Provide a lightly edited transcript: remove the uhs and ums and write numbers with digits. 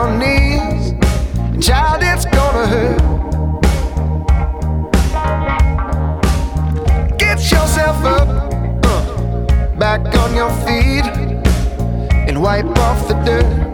your knees. And child, it's gonna hurt. Get yourself up, back on your feet, and wipe off the dirt.